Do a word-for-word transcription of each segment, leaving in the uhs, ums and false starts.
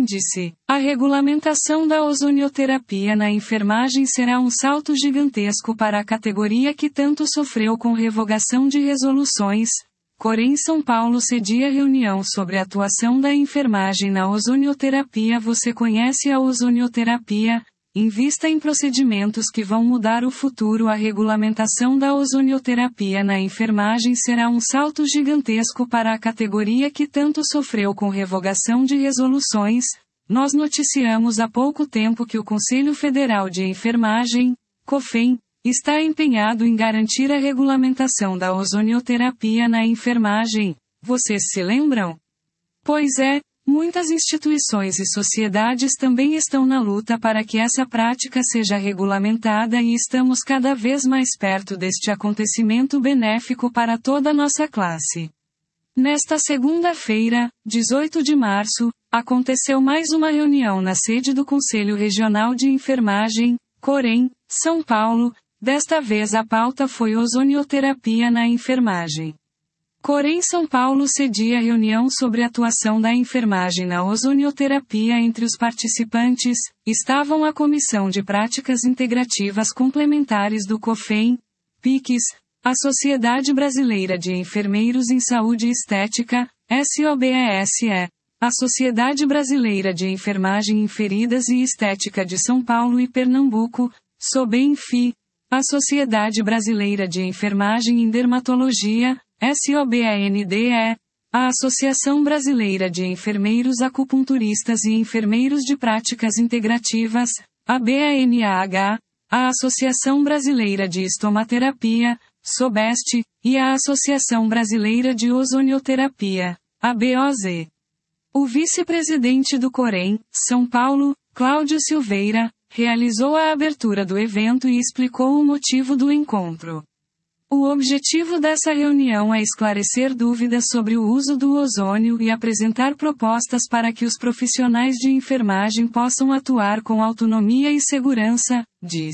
Índice. A regulamentação da ozonioterapia na enfermagem será um salto gigantesco para a categoria que tanto sofreu com revogação de resoluções. Corém São Paulo cedia reunião sobre a atuação da enfermagem na ozonioterapia. Você conhece a ozonioterapia? Invista em procedimentos que vão mudar o futuro. A regulamentação da ozonioterapia na enfermagem será um salto gigantesco para a categoria que tanto sofreu com revogação de resoluções. Nós noticiamos há pouco tempo que o Conselho Federal de Enfermagem, COFEN, está empenhado em garantir a regulamentação da ozonioterapia na enfermagem. Vocês se lembram? Pois é, muitas instituições e sociedades também estão na luta para que essa prática seja regulamentada e estamos cada vez mais perto deste acontecimento benéfico para toda a nossa classe. Nesta segunda-feira, dezoito de março, aconteceu mais uma reunião na sede do Conselho Regional de Enfermagem, Corém, São Paulo. Desta vez a pauta foi ozonioterapia na enfermagem. Corém São Paulo cedia reunião sobre a atuação da enfermagem na ozonioterapia. Entre os participantes, estavam a Comissão de Práticas Integrativas Complementares do COFEN, P I Cs, a Sociedade Brasileira de Enfermeiros em Saúde e Estética, S O B E S E, a Sociedade Brasileira de Enfermagem em Feridas e Estética de São Paulo e Pernambuco, SOBENFI, a Sociedade Brasileira de Enfermagem em Dermatologia, S O B E N D E, a Associação Brasileira de Enfermeiros Acupunturistas e Enfermeiros de Práticas Integrativas, A B A N A H, a Associação Brasileira de Estomaterapia, SOBEST, e a Associação Brasileira de Ozonioterapia, A B O Z. O vice-presidente do Corém, São Paulo, Cláudio Silveira, realizou a abertura do evento e explicou o motivo do encontro. O objetivo dessa reunião é esclarecer dúvidas sobre o uso do ozônio e apresentar propostas para que os profissionais de enfermagem possam atuar com autonomia e segurança, diz.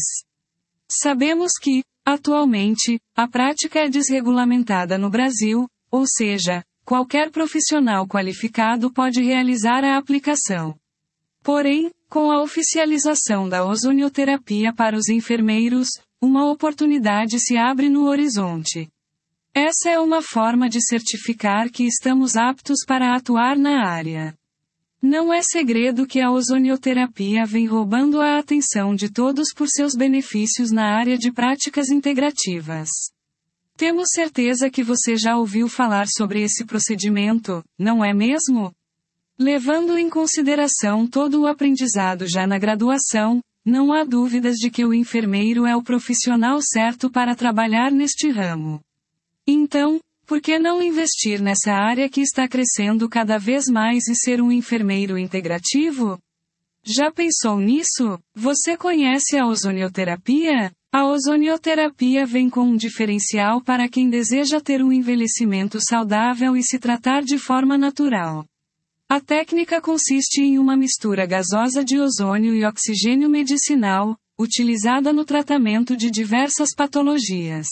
Sabemos que, atualmente, a prática é desregulamentada no Brasil, ou seja, qualquer profissional qualificado pode realizar a aplicação. Porém, com a oficialização da ozonioterapia para os enfermeiros, uma oportunidade se abre no horizonte. Essa é uma forma de certificar que estamos aptos para atuar na área. Não é segredo que a ozonioterapia vem roubando a atenção de todos por seus benefícios na área de práticas integrativas. Temos certeza que você já ouviu falar sobre esse procedimento, não é mesmo? Levando em consideração todo o aprendizado já na graduação, não há dúvidas de que o enfermeiro é o profissional certo para trabalhar neste ramo. Então, por que não investir nessa área que está crescendo cada vez mais e ser um enfermeiro integrativo? Já pensou nisso? Você conhece a ozonioterapia? A ozonioterapia vem com um diferencial para quem deseja ter um envelhecimento saudável e se tratar de forma natural. A técnica consiste em uma mistura gasosa de ozônio e oxigênio medicinal, utilizada no tratamento de diversas patologias.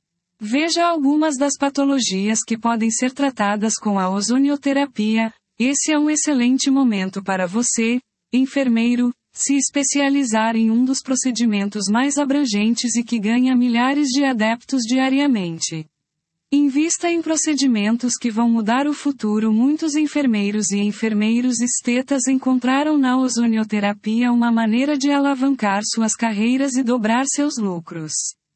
Veja algumas das patologias que podem ser tratadas com a ozonioterapia. Esse é um excelente momento para você, enfermeiro, se especializar em um dos procedimentos mais abrangentes e que ganha milhares de adeptos diariamente. Invista em procedimentos que vão mudar o futuro. Muitos enfermeiros e enfermeiros estetas encontraram na ozonioterapia uma maneira de alavancar suas carreiras e dobrar seus lucros.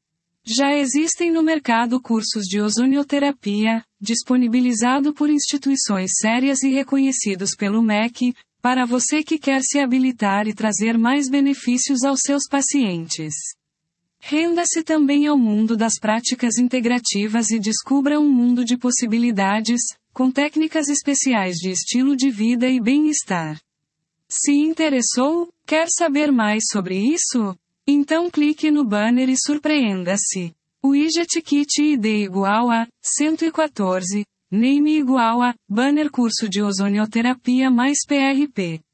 Já existem no mercado cursos de ozonioterapia, disponibilizado por instituições sérias e reconhecidos pelo M E C, para você que quer se habilitar e trazer mais benefícios aos seus pacientes. Renda-se também ao mundo das práticas integrativas e descubra um mundo de possibilidades, com técnicas especiais de estilo de vida e bem-estar. Se interessou? Quer saber mais sobre isso? Então clique no banner e surpreenda-se. Widget Kit I D igual a cento e quatorze, Name igual a Banner Curso de Ozonioterapia mais P R P.